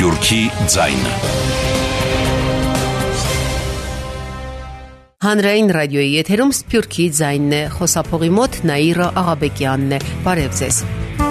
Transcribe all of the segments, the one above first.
Սփյուռքի ձայնը։ Հանրային ռադիոյի եթերում Սփյուռքի ձայնն է, խոսափողի մոտ Նաիրա Աղաբեկյանն է։ Բարև ձեզ։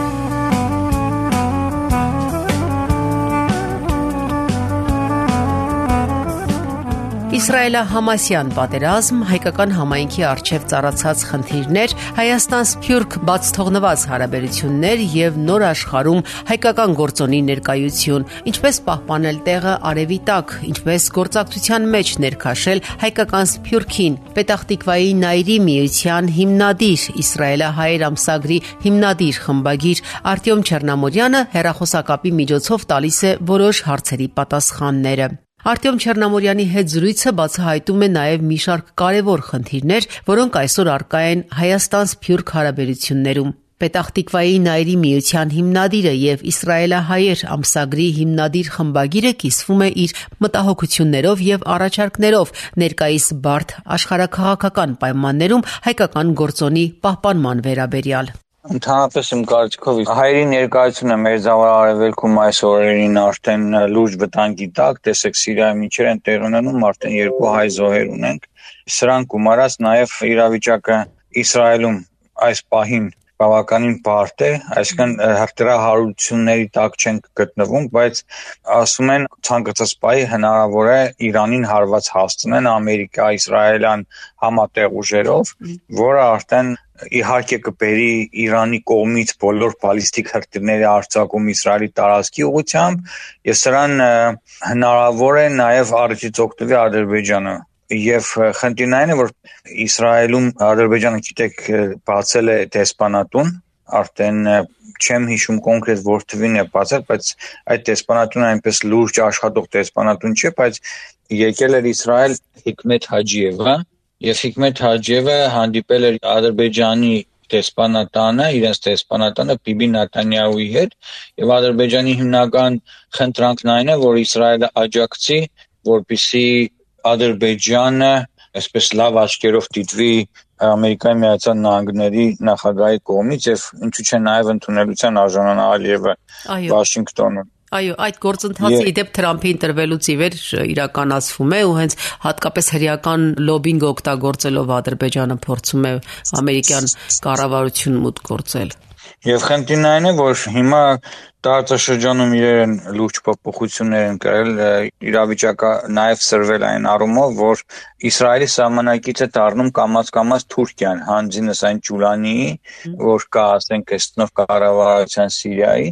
Իսրայելա-համասյան պատերազմ, հայկական համայնքի առջև ծառացած խնդիրներ, Հայաստան-Սփյուռք բաց թողնված հարաբերություններ եւ նոր աշխարհում հայկական գործոնի ներկայություն, ինչպես պահպանել տեղը արևի տակ, ինչպես գործակցության մեջ ներքաշել հայկական Սփյուռքին, Պետախտիկվայի Նայիրի միության հիմնադիր, իսրայելահայեր ամսագրի հիմնադիր խմբագիր Արտյոմ Չեռնամորյանը հեռախոսակապի միջոցով տալիս է որոշ հարցերի պատասխանները։ Արտյոմ Չեռնամորյանի հետ զրույցը բացահայտում է նաև մի շարք կարևոր խնդիրներ, որոնք այսօր առկա են Հայաստան-Սփյուռք հարաբերություններում։ Պետախտիկվայի Նայիրի միության հիմնադիրը եւ իսրայելահայեր ամսագրի հիմնադիր խմբագիրը կիսվում է իր մտահոգություններով եւ առաջարկներով ներկայիս բարդ աշխարհաքաղաքական պայմաններում հայկական գործոնի պահպանման վերաբերյալ։ Ընդհանրապես իմ կարծիքով հայերի ներկայությունը Մերձավոր Արևելքում այս օրերին արդեն լուրջ վտանգի տակ, տեսեք Սիրիայի միջեր են տեղ ունենում, արդեն 2 հայ զոհեր ունենք։ Սրանք գումարած նաև իրավիճակը Իսրայելում այս պահին բավականին բարդ է, այսինքն հրթիռահարությունների տակ չենք գտնվում, բայց ասում են ցանկացած պահի հնարավոր է Իրանին հարված հասցնեն ամերիկա-իսրայելյան համատեղ ուժերով, որը արդեն իհարկե կբերի Իրանի կողմից բոլոր բալիստիկ հրթիռների արձակում Իսրայելի տարածքի ուղղությամբ, եւ սրան հնարավոր է նաև առաջից օգտվի Ադրբեջանը։ Եվ խնդիրն այն է, որ Իսրայելում Ադրբեջանը, գիտեք, բացել է դեսպանատուն, արդեն չեմ հիշում կոնկրետ որ թվին է բացել, բայց այդ դեսպանատունը այնպես լուրջ աշխատող դեսպանատուն չէ, բայց եկել էր Իսրայել Հիկմեթ Հաջիևը, եւ Հիկմեթ Հաջիևը հանդիպել էր Ադրբեջանի դեսպանատանը, իրենց դեսպանատանը Բիբի Նեթանյահուի հետ, եւ Ադրբեջանի հիմնական խնդրանքն այն է, որ Իսրայելը աջակցի, որպեսզի Ադրբեջանը այսպես լավ աչքերով դիտվի Ամերիկայի Միացյալ Նահանգների նախագահի կողմից եւ ինչու՞ չէ նաեւ ընդունելության արժանանա Ալիևը Վաշինգտոնում։ Այո, այդ գործընթացը իդեպ Թրամփի ընտրվելուց ի վեր իրականացվում է ու հենց հատկապես հրեական լոբինգ օգտագործելով Ադրբեջանը փորձում է ամերիկյան կառավարություն մուտք գործել։ Եվ խնդիրն այն է, որ հիմա տարածաշրջանում իրեն լուրջ փոփոխություններ են կրել, իրավիճակը նաև սրվել այն առումով, որ Իսրայելի սահմանակից է դառնում կամաց-կամաց Թուրքիան, հանձինս այն Ջուլանիի, որ կա, ասենք, այստեղ կառավարության Սիրիայի,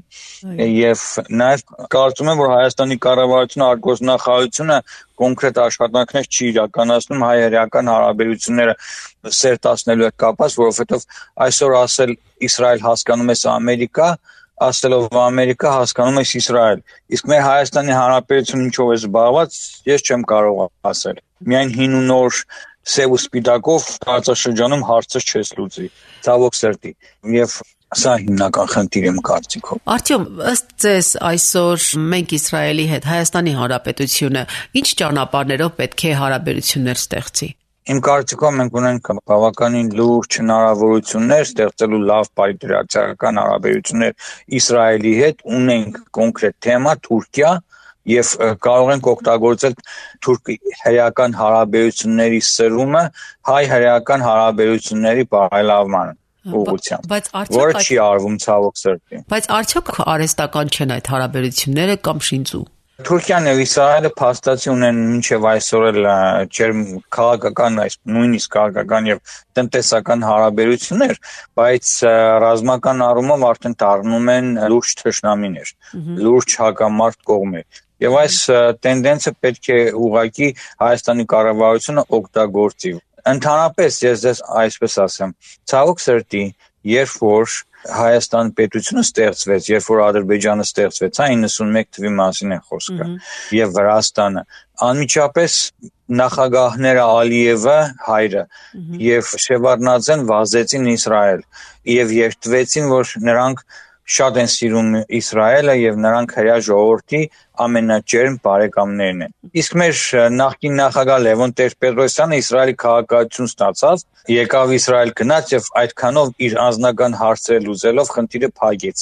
եւ նաև կարծում եմ, որ Հայաստանի կառավարությունը արտգործնախարարությունը կոնկրետ աշխատանքներ չի իրականացնում հայ-հրեական հարաբերությունները սերտացնելու հետ կապված, որովհետեւ այսօր ասել Իսրայել հասկանում ես Ամերիկա, ասելով Ամերիկա հասկանում ես Իսրայել։ Իսկ մեր Հայաստանի Հանրապետությունը ինչով է զբաղված, ես չեմ կարող ասել։ Միայն հին ու նոր սև ու սպիտակով տարածաշրջանում հարցը չես լուծի։ Ցավոք սրտի։ Եվ սա հիմնական խնդիր եմ կարծիքով։ Արտյոմ, ըստ ձեզ այսօր մենք Իսրայելի հետ Հայաստանի Հանրապետությունը ինչ ճանապարհներով պետք է հարաբերություններ ստեղծի։ Իմ կարծիքով մենք ունենք բավականին լուրջ հնարավորություններ ստեղծելու լավ բարիդրացիական հարաբերություններ Իսրայելի հետ, ունենք կոնկրետ թեմա Թուրքիա եւ կարող ենք օգտագործել թուրք-հրեական հարաբերությունների սրումը հայ-հրեական հարաբերությունների բարելավման ուղղությամբ, որը չի արվում ցավոք սրտի։ Բայց արդյոք արհեստական չեն այդ հարաբերությունները կամ շինծու։ Թուրքիան եւ Իսրայելը փաստացի ունեն մինչեւ այսօր էլ ջերմ քաղաքական, նույնիսկ քաղաքական եւ տնտեսական հարաբերություններ, բայց ռազմական առումով արդեն դառնում են լուրջ թշնամիներ, լուրջ հակամարտ կողմեր։ Եվ այս տենդենսը պետք է ուղղակի Հայաստանի կառավարությունը օգտագործի։ Ընդհանրապես ես ձեզ այսպես ասեմ, ցավոք սրտի, երբ որ Հայաստան պետությունը ստեղծվեց, երբ որ Ադրբեջանը ստեղծվեց, 91 թվի մասին է խոսքը, եւ Վրաստանը, անմիջապես նախագահները Ալիևը, հայրը, եւ Շևարդնաձեն վազեցին Իսրայել եւ երդվեցին, որ նրանք շատ են սիրում Իսրայելը եւ նրանք հրեա ժողովրդի ամենաճերմ բարեկամներն են։ Իսկ մեր նախկին նախագահ Լևոն Տեր-Պետրոսյանը Իսրայելի քաղաքացիություն ստացավ, եկավ Իսրայել գնաց եւ այդքանով իր անձնական հարցերը լուծելով խնդիրը փակեց։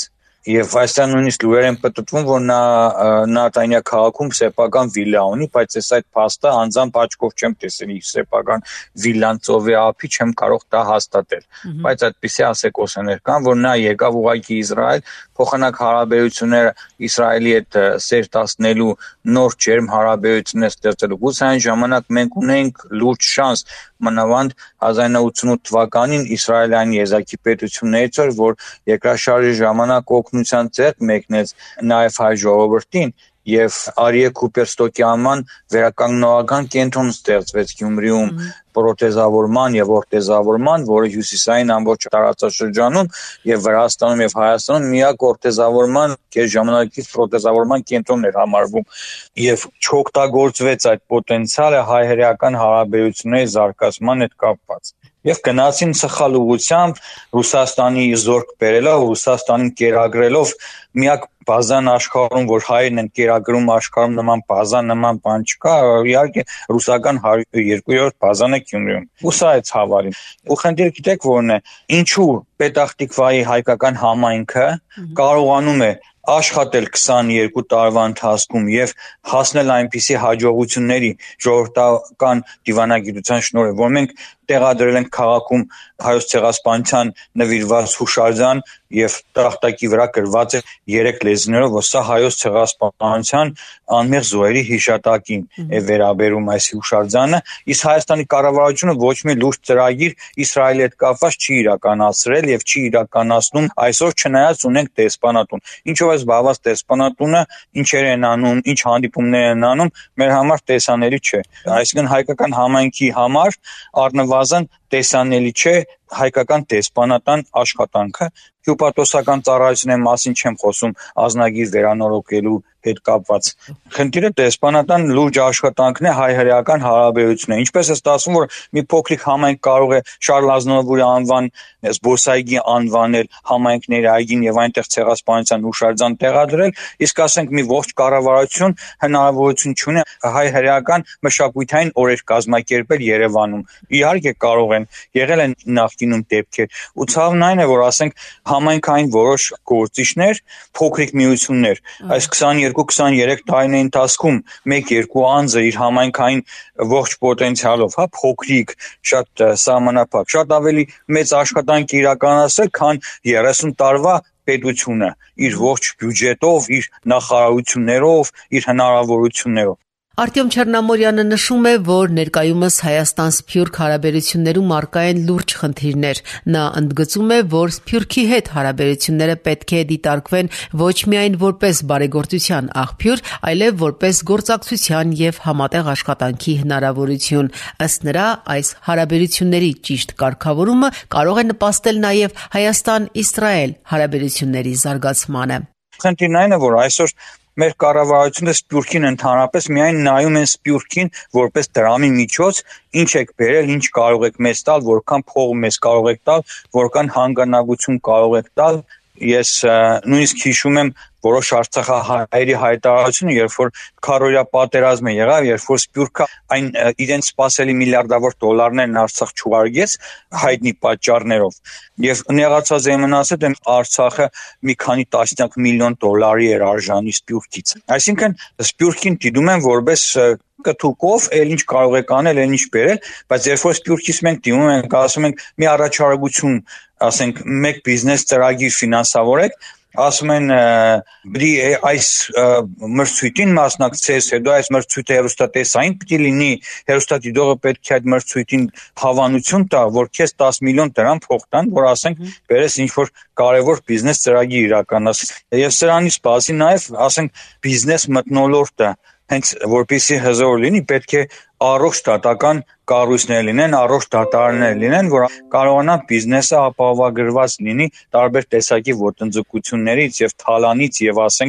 Եվ այստեղ նույնիսկ լուրեր են պտտվում, որ նա Նատանյա քաղաքում սեփական վիլա ունի, բայց ես այդ փաստը անձամբ աչքով չեմ տեսել, իր սեփական վիլլան ծովի ափի չեմ կարող դա հաստատել։ Բայց այդպիսի ասեկոսներ կան, որ նա եկավ ուղղակի Իսրայել, փոխանակ հարաբերությունները Իսրայելի հետ սերտացնելու, նոր ջերմ հարաբերություններ ստեղծելու։ Գուցե այն ժամանակ մենք ունենք լուրջ շանս, մանավանդ 1988 թվականին Իսրայելյան եզակի պետություններից էր, որ երկրաշարժի ժամանակ օգնության ձեռք մեկնեց նաև հայ ժողովրդին եւ Արիե Կուպերստոկի անման վերականգնողական կենտրոն ստեղծվեց Գյումրիում պրոթեզավորման եւ օրտեզավորման, որը հյուսիսային ամբողջ տարածաշրջանում եւ Վրաստանում եւ Հայաստանում միակ օրտեզավորման ժամանակից պրոթեզավորման կենտրոնն էր համարվում եւ չօգտագործվեց այդ պոտենցիալը հայ-հրեական հարաբերությունների զարգացման հետ կապված։ Եվ գնացին սխալ ուղղությամբ Ռուսաստանի զորք բերելով, Ռուսաստանին կերակրելով միակ բազան աշխարհում, որ հայերն են կերակրում աշխարհում նման բազա, նման բան չկա, իհարկե ռուսական 200-րդ բազան է Գյումրիում։ Ու սա է ցավալին։ Ու խնդիրը գիտեք որն է, ինչու Պետախտիկվայի հայկական համայնքը կարողանում է աշխատել 22 տարվա ընթացքում եւ հասնել այնպիսի հաջողությունների ժողովրդական դիվանագիտության շնորհիվ, որ մենք տեղադրել ենք քաղաքում հայոց ցեղասպանության նվիրված հուշարձան եւ տախտակի վրա գրված է 3 լեզուներով, որ սա հայոց ցեղասպանության անմեղ զոհերի հիշատակին է վերաբերում այս հուշարձանը, իսկ Հայաստանի կառավարությունը ոչ մի լուրջ ծրագիր Իսրայելի հետ կապված չի իրականացրել եւ չի իրականացնում այսօր, չնայած ունենք դեսպանատուն։ Ինչով է զբաղված դեսպանատունը, ինչեր են անում, ինչ հանդիպումներ են անում, մեր համար տեսանելի չէ։ Այսինքն հայկական համայնքի համար առնվազն տեսանելի չէ հայկական դեսպանատան աշխատանքը։ Հյուպատոսական ծառայությունների մասին չեմ խոսում, ազնագիր վերանորոգելու հետ կապված։ Խնդիրը դեսպանատան լուրջ աշխատանքն է հայ-հրեական հարաբերությունները։ Ինչպես է ստացվում, որ մի փոքրիկ համայնք կարող է Շարլ Ազնավուրի անվան զբոսայգի անվանել համայնքների այգին եւ այնտեղ ցեղասպանության հուշարձան տեղադրել, իսկ ասենք մի ողջ կառավարություն հնարավորություն չունի հայ-հրեական մշակութային օրեր կազմակերպել Երևանում։ Իհարկե կարող են, եղել են նախկինում դեպքեր, ու ցավն այն է, որ ասենք համայնքային որոշ գործիչներ, փոքրիկ միություններ, այս 22-23 տարիների ընթացքում 1-2 անձը իր համայնքային ողջ պոտենցիալով, փոքրիկ, շատ սահմանափակ, շատ ավելի մեծ աշխատանք իրականացրել, քան 30 տարվա պետությունը իր ողջ բյուջետով, իր նախարարություններով, իր հնարավորություններով։ Արտյոմ Չեռնամորյանը նշում է, որ ներկայումս Հայաստան-Սփյուռք հարաբերություններում առկա են լուրջ խնդիրներ։ Նա ընդգծում է, որ Սփյուռքի հետ հարաբերությունները պետք է դիտարկվեն ոչ միայն որպես բարեգործության աղբյուր, այլև որպես գործակցության եւ համատեղ աշխատանքի հնարավորություն։ Ըստ նրա, այս հարաբերությունների ճիշտ կարգավորումը կարող է նպաստել նաեւ Հայաստան-Իսրայել հարաբերությունների զարգացմանը։ Խնդիրն այն է, որ այսօր մեր կառավարությունը Սփյուռքին ընդհանրապես միայն նայում են Սփյուռքին որպես դրամի միջոց, ինչ եք բերել, ինչ կարող եք մեզ տալ, որքան փող մեզ կարող եք տալ, որքան հանգանակություն կարող եք տալ։ Ես նույնիսկ հիշում եմ որոշ արցախահայերի հայտարարությունը, երբ որ քարոզիա պատերազմը եղավ, երբ որ Սփյուռքը այն իրենց սպասելի միլիարդավոր դոլարներն Արցախ չուղարկեց հայտնի պատճառներով, եւ նեղացած եմ մնացել, դեմ Արցախը մի քանի տասնյակ միլիոն դոլարի էր արժանի Սփյուռքից։ Այսինքն Սփյուռքին դիտում են որպես կթուկով, էլ ինչ կարող եք անել, էլ ինչ բերել, բայց երբ որ Սփյուռքից մենք դիմում ենք, ասում ենք մի առաջարկություն, ասենք մեկ բիզնես ծրագիր ֆինանսավորեք, ասում են բրի այս մրցույթին մասնակցես, հետո այս մրցույթը հեռուստատեսային պիտի լինի, հեռուստադիտողը պետք է այդ մրցույթին հավանություն տա, որ քեզ 10 միլիոն դրամ փող տան, որ ասենք բերես ինչ-որ կարևոր բիզնես ծրագիր իրականացնես։ Եվ սրանից բացի նաև, ասենք բիզնես մթնոլորտը հենց որպեսզի հզոր լինի, պետք է առողջ դատական կառույցներ լինեն, առողջ դատարաններ լինեն, որ կարողանան բիզնեսը ապահովագրված լինի տարբեր տեսակի ոտնձգություններից եւ թալանից եւ ասենք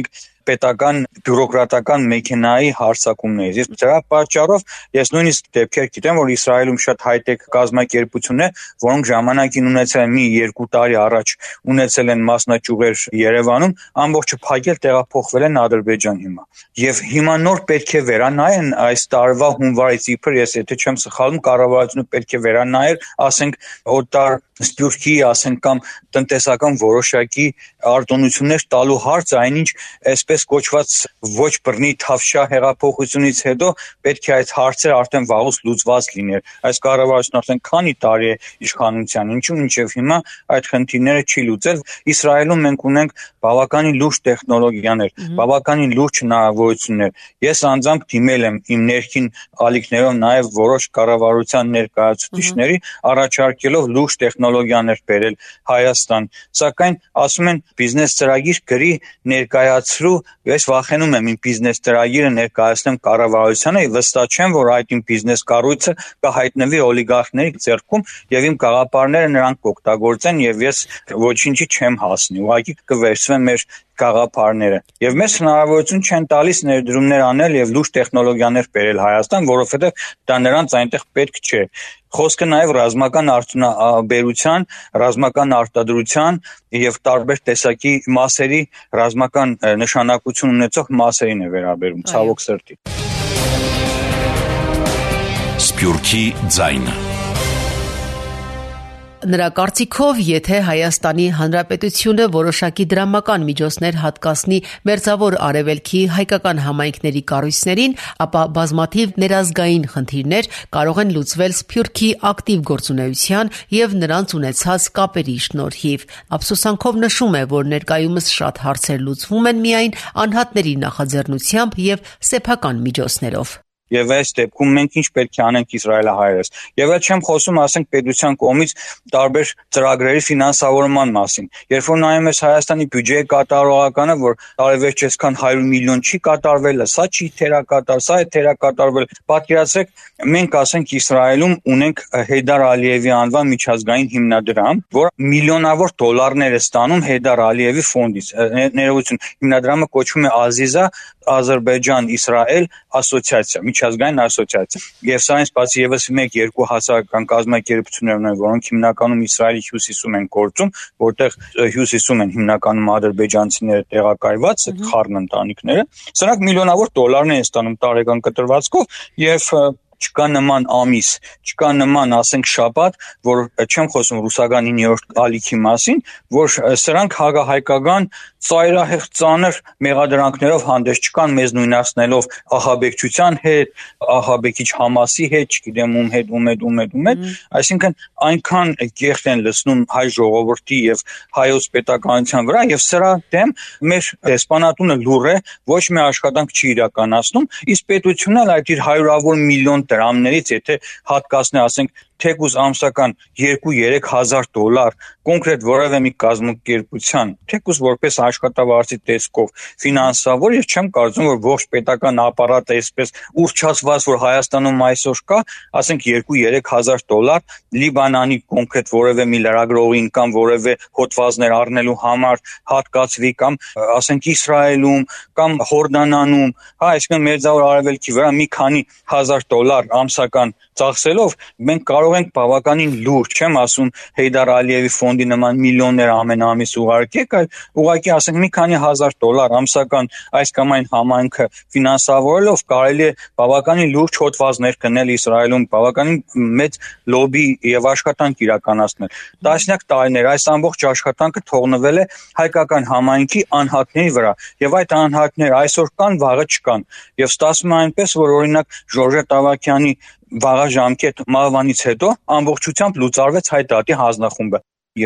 պետական բյուրոկրատական մեքենայի հարձակումներից։ Իսկ դրա պատճառով ես նույնիսկ դեպքեր գիտեմ, որ Իսրայելում շատ հայտեք կազմակերպություններ, որոնք ժամանակին ունեցել են մի 2 տարի առաջ ունեցել են մասնաճյուղեր Երևանում, ամբողջը փակել տեղափոխվել են Ադրբեջան հիմա։ Եվ հիմա նոր պետք է վերանայեն այս տարվա հունվարից իբր, ես եթե չեմ սխալվում, կառավարությունը պետք է վերանայեր, ասենք օտար սփյուռքի, ասենք կամ տնտեսական որոշակի արտոնություններ տալու հարց, այնինչ այսպես կոչված ոչ բռնի թավշյա հեղափոխությունից հետո պետք է այդ հարցերը արդեն վաղուց լուծված լիներ։ Այս կառավարությունը արդեն քանի տարի է իշխանության, ինչու մինչև հիմա այդ խնդիրները չի լուծել։ Իսրայելում մենք ունենք բավականին լուրջ տեխնոլոգիաներ, բավականին լուրջ հնարավորություններ։ Ես անձամբ դիմել եմ իմ ներքին ալիքներով նաև որոշ կառավարության ներկայացուցիչների, առաջարկելով լուրջ տեխնոլոգիաներ բերել Հայաստան, սակայն ասում են բիզնես ծրագիր գրի ներկայացրու, ես վախենում եմ իմ բիզնես ծրագիրը ներկայացնեմ կառավարությանը, վստահ չեմ, որ այդ իմ բիզնես կառույցը կհայտնվի օլիգարխների ձեռքում եւ իմ գաղափարները նրանք կօգտագործեն եւ ես ոչինչի չեմ հասնի, ուղղակի կվերցվեն մեր գաղափարները եւ մեզ հնարավորություն չեն տալիս ներդրումներ անել եւ լուրջ տեխնոլոգիաներ բերել Հայաստան, որովհետեւ դա նրանց այնտեղ պետք չէ։ Խոսքը նաև ռազմական արդյունաբերության, ռազմական արտադրության եւ տարբեր տեսակի մասերի ռազմական նշանակություն ունեցող մասերին է վերաբերում, ցավոք սրտի։ Սփյուռքի ձայնը։ Նրա կարծիքով, եթե Հայաստանի Հանրապետությունը որոշակի դրամական միջոցներ հատկացնի Մերձավոր Արևելքի հայկական համայնքների կառույցներին, ապա բազմաթիվ ներազգային խնդիրներ կարող են լուծվել Սփյուռքի ակտիվ գործունեության եւ նրանց ունեցած կապերի շնորհիվ։ Ափսոսանքով նշում է, որ ներկայումս շատ հարցեր լուծվում են միայն անհատների նախաձեռնությամբ եւ սեփական միջոցներով։ Եվ այս դեպքում մենք ինչ պետք է անենք իսրայելահայերս։ Եվ այդ չեմ խոսում, ասենք, պետության կողմից տարբեր ծրագրերի ֆինանսավորման մասին։ Երբ որ նայում ես Հայաստանի բյուջեի կատարողականը, որ տարեվերջ այսքան 100 միլիոն չի կատարվել, սա չի թերակատար, սա է թերակատարվել, պատկերացրեք, մենք ասենք Իսրայելում ունենք Հեյդար Ալիևի անվան միջազգային հիմնադրամ, որ միլիոնավոր դոլարներ է ստանում Հեյդար Ալիևի ֆոնդից։ Ներողություն, հիմնադրամը կոչվում է Ազիզա Ադրբեջան-Իսրայել ասոցիացիա, միջազգային ասոցիացիա։ Եվ սրանից բացի եւս 1-2 հասարակական կազմակերպություններ ունեն, որոնք հիմնականում Իսրայելի հյուսիսում են գործում, որտեղ հյուսիսում են հիմնականում ադրբեջանցիները տեղակայված, խառն ընտանիքները։ Սրանք միլիոնավոր դոլարներ են ստանում տարեկան կտրվածքով եւ չկա նման ամիս, չկա նման, ասենք, շաբաթ, որ չեմ խոսում ռուսական 9-րդ ալիքի մասին, որ սրանք հակահայկական ծայրահեղ ծանր մեղադրանքներով հանդես չկան, մեզ նույնացնելով ահաբեկչության հետ, ահաբեկիչ Համասի հետ, չգիտեմ ում հետ, այսինքն այնքան կեղտ են լցնում հայ ժողովրդի եւ հայոց պետականության վրա եւ սրա դեմ մեր դեսպանատունը լուր է, ոչ մի աշխատանք չի իրականացնում, իսկ պետությունն էլ այդ իր հարյուրավոր միլիոն դրամներից, եթե հատկացնի, ասենք, թեկուզ ամսական 2-3 հազար դոլար կոնկրետ որևէ մի կազմակերպության, թեկուզ որպես աշխատավարձի տեսքով ֆինանսավոր, ես չեմ կարծում, որ ողջ պետական ապարատը այսպես ուռճացված, որ Հայաստանում այսօր կա, ասենք 2-3 հազար դոլար Լիբանանի կոնկրետ որևէ մի լրագրողին կամ որևէ հոդվածներ առնելու համար հատկացվի կամ ասենք Իսրայելում կամ Հորդանանում, այսինքն Մերձավոր Արևելքի վրա մի քանի հազար դոլար ամսական ծախսելով մենք կարող ենք բավականին լուրջ, չեմ ասում Հեյդար Ալիևի ֆոնդի նման միլիոններ ամեն ամիս ուղարկեք, այլ ուղղակի ասենք մի քանի հազար դոլար ամսական այս կամ այն համայնքը ֆինանսավորելով կարելի է բավականին լուրջ հոդվածներ գնել Իսրայելում, բավականին մեծ լոբի եւ աշխատանք իրականացնել։ Տասնյակ տարիներ այս ամբողջ աշխատանքը թողնվել է հայկական համայնքի անհատների վրա եւ այդ անհատները այսօր կան, վաղը չկան։ Եվ ստացվում է այնպես, որ օրինակ Ժորժետ Ավագյանի վաղաժամկետ մահվանից հետո ամբողջությամբ լուծարվեց հայ դատի հանձնախումբը։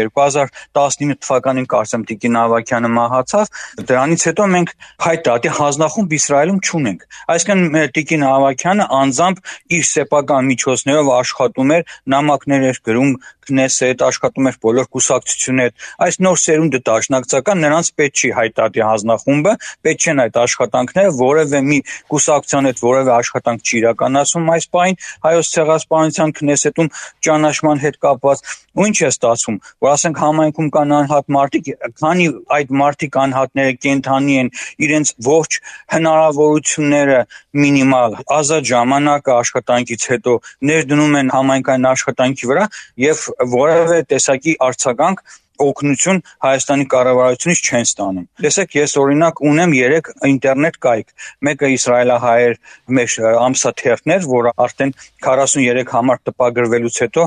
2019 թվականին կարծեմ Տիկին Ավագյանը մահացավ, դրանից հետո մենք հայ դատի հանձնախումբ Իսրայելում չունենք։ Այսինքն Տիկին Ավագյանը անձամբ իր սեփական միջոցներով աշխատում էր, նամակներ էր գրում Քնեսետ, աշխատում էր բոլոր կուսակցությունների հետ։ Այս նոր սերունդը դաշնակցական, նրանց պետք չի հայտարարի հանձնախումբը, պետք չեն այդ աշխատանքները, որևէ մի կուսակցության հետ որևէ աշխատանք չի իրականացում այս պահին Հայոց ցեղասպանության Քնեսետում ճանաչման հետ կապված։ Ու ինչ է ստացվում, որ ասենք համայնքում կան անհատ մարդիկ, քանի այդ մարդիկ անհատները կենթանի են, իրենց ողջ հնարավորությունները մինիմալ, ազատ ժամանակը աշխատանքից հետո ներդնում են համայնքային աշխատանքի վրա եւ որևէ տեսակի արձագանք օգնություն Հայաստանի կառավարությունից չեն ստանում։ Տեսեք, ես օրինակ ունեմ 3 ինտերնետ կայք։ Մեկը իսրայելահայեր մեր ամսաթերթներ, որը արդեն 43 համար տպագրվելուց հետո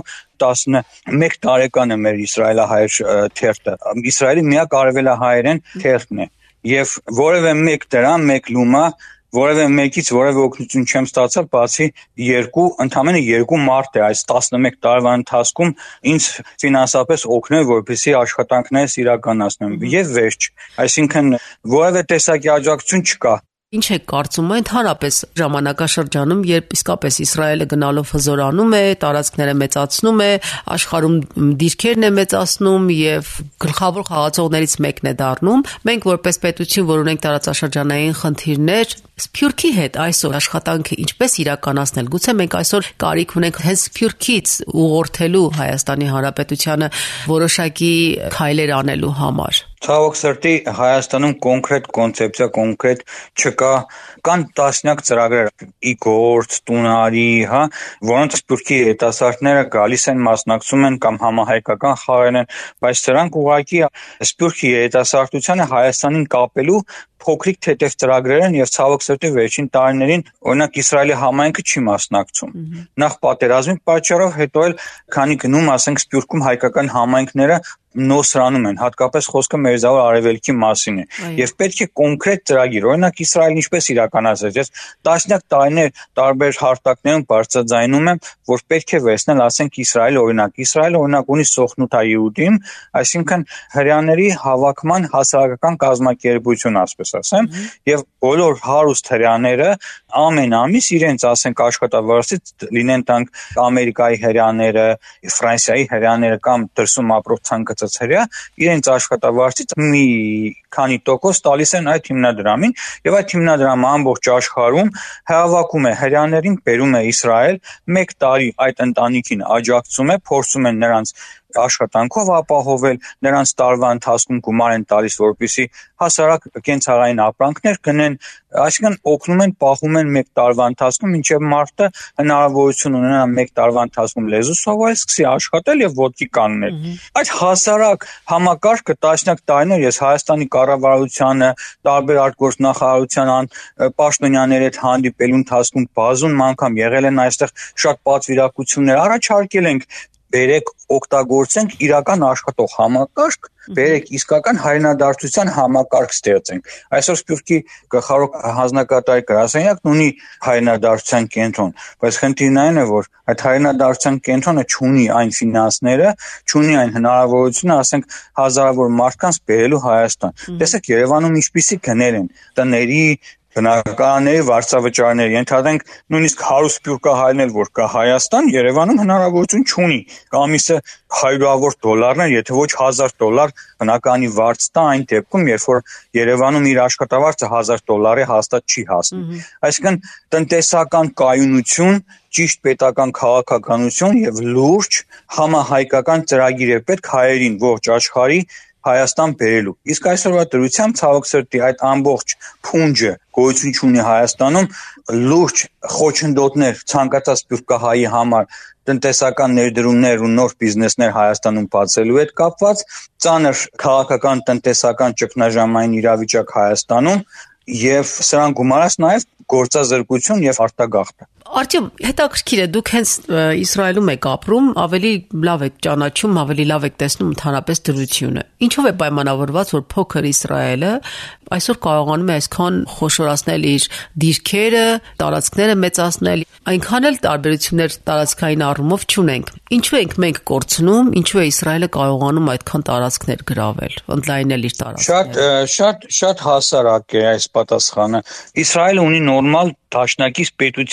11 տարեկան է մեր իսրայելահայեր թերթը։ Իսրայելի միակ արևելահայերեն թերթն է։ Եվ որևէ մեկ դրամ, մեկ լումա որևէ մեկից որևէ օգնություն չեմ ստացել, բացի ընդամենը 2 մարդ է այս 11 տարվա ընթացքում ինձ ֆինանսապես օգնել, որպեսզի աշխատանքներս իրականացնեմ։ Եվ վերջ, այսինքն որևէ տեսակի աջակցություն չկա։ Ինչ է կարծում ընդհանրապես ժամանակաշրջանում, երբ իսկապես Իսրայելը գնալով հզորանում է, տարածքները մեծացնում է, աշխարհում դիրքերն է մեծացնում եւ գլխավոր խաղացողներից մեկն է դառնում, մենք որպես պետություն, որ ունենք տարածաշրջանային խնդիրներ, Սփյուռքի հետ այսօր աշխատանքը ինչպես իրականացնել։ Գուցե մենք այսօր կարիք ունենք հենց Սփյուռքից ուղղորդելու Հայաստանի Հանրապետությանը որոշակի քայլեր անելու համար։ Ցավոք սրտի Հայաստանում կոնկրետ կոնցեպցիա, կոնկրետ չկա, կան տասնյակ ծրագրեր, իգործ, տունարի, որոնց Սփյուռքի երիտասարդները գալիս են, մասնակցում են կամ համահայկական խաղեր են, բայց սրանք ուղղակի Սփյուռքի երիտասարդությանը Հայաստանին կապելու փոքրիկ թեթև ծրագրեր են եւ ցավոք սրտի վերջին տարիներին օրինակ Իսրայելի համայնքը չի մասնակցում։ Նախ պատերազմի պատճառով, հետո էլ քանի գնում, ասենք Սփյուռքում հայկական համայնքները նոսրանում են, հատկապես խոսքը Մերձավոր Արևելքի մասին է։ Եվ պետք է կոնկրետ ծրագիր, օրինակ Իսրայելն ինչպես իրականացրեց, ես տասնյակ տարիներ տարբեր հարթակներում բարձրաձայնում եմ, որ պետք է վերցնել, ասենք Իսրայելը օրինակ ունի Սոխնութա Իուդիմ, այսինքն հրեաների հավաքման հասարակական կազմակերպություն, ասպես ասեմ, եւ բոլոր հարուստ հրեաները ամեն ամիս իրենց, ասենք, աշխատավարձից լինեն տանք Ամերիկայի հրեաները, Ֆրանսիայի հրեաները կամ դրսում ապրող ցանկացած հրեա, իրենց աշխատավարձից մի քանի տոկոս տալիս են այդ հիմնադրամին, եւ այդ հիմնադրամը ամբողջ աշխարհում հավաքում է հրեաներին, բերում է Իսրայել, 1 տարի այդ ընտանիքին աջակցում է, փորձում են նրանց աշխատանքով ապահովել, նրանց տարվա ընթացքում գումար են տալիս, որպեսզի հասարակ կենցաղային ապրանքներ գնեն, այսինքն օգնում են, պահում են 1 տարվա ընթացքում, մինչև մարդը հնարավորություն ունենա 1 տարվա ընթացքում լեզու սովորել, սկսի աշխատել եւ ոտքի կանգնել։ Այդ հասարակ համակարգը տասնյակ տարիներ ես Հայաստանի կառավարությանը, տարբեր արտգործնախարարության պաշտոնյաների հետ հանդիպելու ընթացքում բազում անգամ եղել են այստեղ շատ պատվիրակություններ, առաջարկել ենք բերեք օգտագործենք իրական աշխատող համակարգ, բերեք իսկական հայրենադարձության համակարգ ստեղծենք։ Այսօր Սփյուռքի գլխավոր հանձնակատարի գրասենյակն ունի հայրենադարձության կենտրոն, բայց խնդիրն այն է, որ այդ հայրենադարձության կենտրոնը չունի այն ֆինանսները, չունի այն հնարավորությունը, ասենք, հազարավոր մարդկանց բերելու Հայաստան։ Տեսեք, Երևանում ինչպիսի գներ են տների, բնակարանների վարձավճարներ, ենթադրենք նույնիսկ հարուստ սփյուռքահայերն էլ որ կա Հայաստան, Երևանում հնարավորություն չունի ամիսը $100-ներ, եթե ոչ $1000 բնակարանի վարձ տա այն դեպքում, երբ որ Երևանում իր աշխատավարձը $1000 հաստատ չի հասնի։ Այսինքն տնտեսական կայունություն, ճիշտ պետական քաղաքականություն եւ լուրջ համահայկական ծրագիր է պետք հայերին ողջ աշխարհի Հայաստան բերելու։ Իսկ այսօրվա դրությամբ ցավոք սրտի այդ ամբողջ փունջը գոյություն չունի Հայաստանում, լուրջ խոչընդոտներ ցանկացած սփյուռքահայի համար տնտեսական ներդրումներ ու նոր բիզնեսներ Հայաստանում բացելու հետ կապված, ծանր քաղաքական տնտեսական ճգնաժամային իրավիճակ Հայաստանում եւ սրան գումարած նաեւ գործազրկություն եւ արտագաղթ։ Արտյոմ, հետաքրքիր է, դուք հենց Իսրայելում եք ապրում, ավելի լավ եք ճանաչում, ավելի լավ եք տեսնում ընդհանրապես դրությունը։ Ինչով է պայմանավորված, որ փոքր Իսրայելը այսօր կարողանում է այսքան խոշորացնել իր դիրքերը, տարածքները մեծացնել, այնքան էլ տարբերություններ տարածքային առումով չունենք։ Ինչու ենք մենք կորցնում, ինչու է Իսրայելը կարողանում այդքան տարածքներ գրավել, ընդլայնել իր տարածքները։ Շատ հասարակ է այս պատասխանը։ Իսրայելը ունի նորմալ դաշնակից պետություն,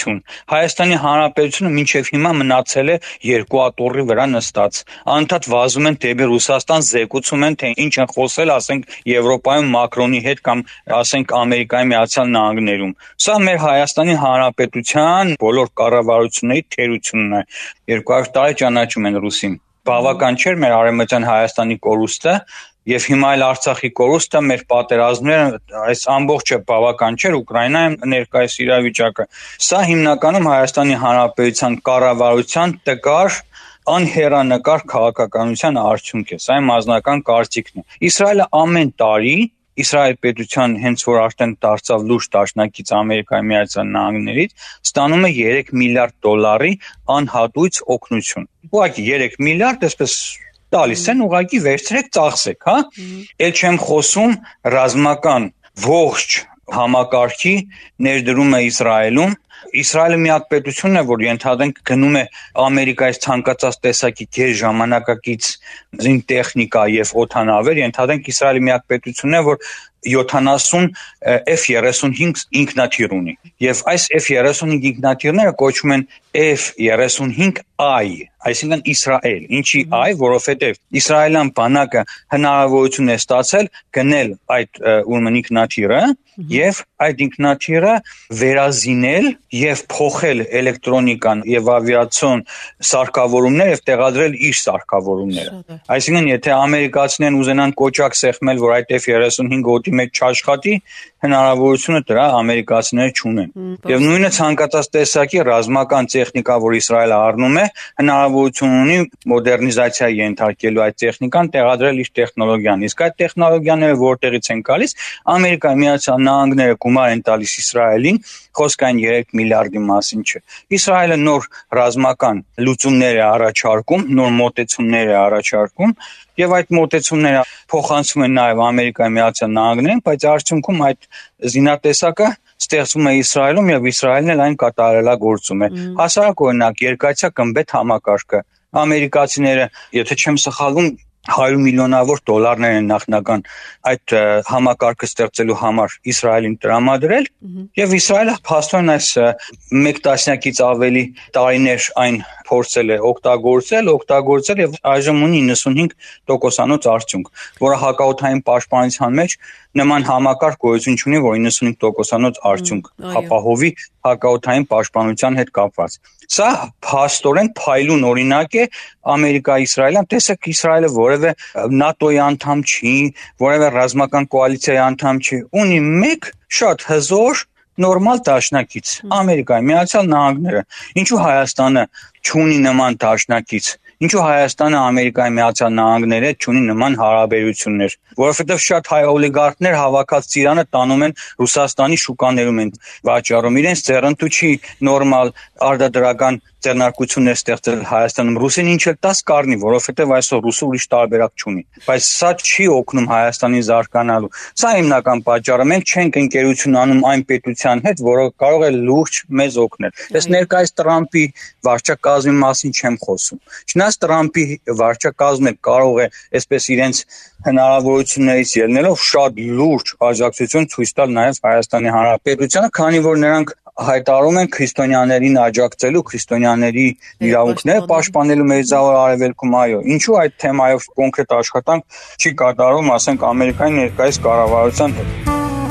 Հայաստանի Հանրապետությունը մինչև հիմա մնացել է երկու աթոռի վրա նստած։ Անընդհատ վազում են դեպի Ռուսաստան, զեկուցում են, թե ինչ են խոսել, ասենք Եվրոպայում Մակրոնի հետ կամ ասենք Ամերիկայի Միացյալ Նահանգներում։ Սա մեր Հայաստանի Հանրապետության բոլոր կառավարությունների թերությունն է։ 200 տարի ճանաչում են ռուսին։ Բավական չէր մեր արևմտյան Հայաստանի կորուստը եւ հիմա էլ Արցախի կորուստը, մեր պատերազմները, այս ամբողջը բավական չէր Ուկրաինայում ներկայիս իրավիճակը։ Սա հիմնականում Հայաստանի Հանրապետության կառավարության տկար անհեռանկար քաղաքականության արդյունք է։ Սա իմ անձնական կարծիքն է։ Իսրայելը ամեն տարի Իսրայել պետության հենց որ արդեն դարձավ լուրջ դաշնակից Ամերիկայի Միացյալ Նահանգներից, ստանում է 3 միլիարդ դոլարի անհատույց օգնություն։ Ուղղակի 3 միլիարդ այսպես տալիս են, ուղղակի վերցրեք, ծախսեք, հա։ Էլ չեմ խոսում ռազմական ողջ համակարգի ներդրումը Իսրայելում։ Իսրայելը միակ պետությունն է, որ ենթադրենք գնում է Ամերիկայից ցանկացած տեսակի գերժամանակակից զինտեխնիկա եւ օդանավեր, ենթադրենք Իսրայելը միակ պետությունն է, որ 70 F-35 ինքնաթիռ ունի։ Եվ այս F-35 ինքնաթիռները կոչվում են F-35I, այսինքն Իսրայել։ Ինչի I, որովհետև իսրայելյան բանակը հնարավորություն է ստացել գնել այդ ուրեմն ինքնաթիռը եւ այդ ինքնաթիռը վերազինել եւ փոխել էլեկտրոնիկան եւ ավիացիոն սարքավորումներ եւ տեղադրել իր սարքավորումները։ Այսինքն, եթե ամերիկացիներն ուզենան կոճակ սեղմել, որ այդ F-35 օդի մեջ չաշխատի, հնարավորությունը դրա ամերիկացիները չունեն։ Եվ նույնը ցանկացած տեսակի ռազմական տեխնիկա, որ Իսրայելը առնում է, հնարավորություն ունի մոդեռնիզացիայի ենթարկելու այդ տեխնիկան, տեղադրել իր տեխնոլոգիան։ Իսկ այդ տեխնոլոգիաները որտեղից են գալիս, Ամերիկայի Միացյալ Նահանգները գումար են տալիս Իսրայելին, խոսքային 3 միլիարդի մասին չէ։ Իսրայելը նոր ռազմական լուծումներ է առաջարկում, նոր մոտեցումներ է առաջարկում, եւ այդ մոտեցումները փոխանցվում են նաեւ Ամերիկայի Միացյալ Նահանգներին, բայց արդյունքում այդ զինատեսակը ստեղծվում է Իսրայելում եւ Իսրայելն էլ այն կատարելագործում է։ Հասարակ օրինակ երկաթյա գմբեթ համակարգը ամերիկացիները, եթե չեմ սխալվում, 100 միլիոնավոր դոլարներ են նախնական այդ համակարգը ստեղծելու համար Իսրայելին տրամադրել եւ Իսրայելը փաստորեն այս 1 տասնյակից ավելի տարիներ այն փորձել է օգտագործել եւ այժմ ունի 95%-անոց արդյունք, որը հակաօդային պաշտպանության մեջ նման համակարգ գոյություն չունի, որ 95%-անոց արդյունք ապահովի հակաօդային պաշտպանության հետ կապված։ Սա փաստորեն փայլուն օրինակ է Ամերիկա-Իսրայելյան, տեսեք Իսրայելը որևէ ՆԱՏՕ-ի անդամ չի, որևէ ռազմական կոալիցիայի անդամ չի, ունի մեկ շատ հզոր նորմալ դաշնակից Ամերիկայի Միացյալ Նահանգները։ Ինչու Հայաստանը չունի նման դաշնակից։ Ինչու Հայաստանը Ամերիկայի Միացյալ Նահանգների հետ չունի նման հարաբերություններ, որովհետև շատ հայ օլիգարխներ հավաքած ծիրանը տանում են Ռուսաստանի շուկաներում են վաճառում, իրենց ձեռնտու չի նորմալ արտադրական ձեռնարկություններ ստեղծել Հայաստանում, ռուսին ինչ էլ տաս կառնի, որովհետև այսօր ռուսը ուրիշ տարբերակ չունի, բայց սա չի օգնում Հայաստանին զարգանալու։ Սա հիմնական պատճառը, մենք չենք ընկերություն անում այն պետության հետ, որը կարող է լուրջ մեզ օգնել։ Ես ներկայիս Տրամպի վարչակազմի մասին չեմ խոսում։ Չնայած Տրամպի վարչակազմը կարող է այսպես իրենց հնարավորություններից ելնելով շատ լուրջ աջակցություն ցույց տալ նաև Հայաստանի Հանրապետությանը, քանի որ նրանք հայտարարում են քրիստոնյաներին աջակցելու, քրիստոնյաների իրավունքները պաշտպանելու Մերձավոր Արևելքում, այո, ինչու այդ թեմայով կոնկրետ աշխատանք չի կատարվում, ասենք Ամերիկայի ներկայիս կառավարության հետ։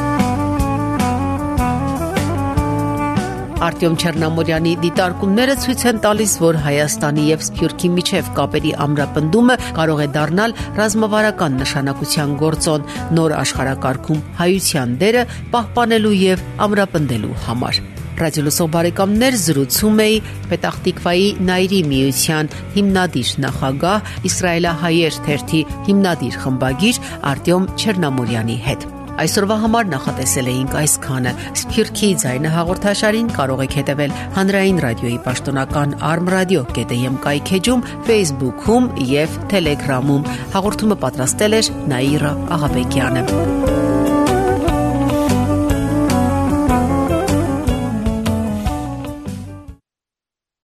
Արտյոմ Չեռնամորյանի դիտարկումները ցույց են տալիս, որ Հայաստանի եւ Սփյուռքի միջև կապերի ամրապնդումը կարող է դառնալ ռազմավարական նշանակության գործոն նոր աշխարհակարգում հայության դերը պահպանելու եւ ամրապնդելու համար։ Ռադիոլսող բարեկամներ, զրուցում էի Պետախտիկվայի Նայրի միության հիմնադիր նախագահ Իսրայելահայեր թերթի հիմնադիր խմբագիր Արտյոմ Չեռնամորյանի հետ։ Այսօրվա համար նախատեսել էինք այսքանը։ Սփյուռքի ձայնը հաղորդաշարին կարող եք հետևել հանրային ռադիոյի պաշտոնական armradio.am կայքեջում, Facebook-ում եւ Telegram-ում։ Հաղորդումը պատրաստել էր Նաիրա Աղաբեկյանը։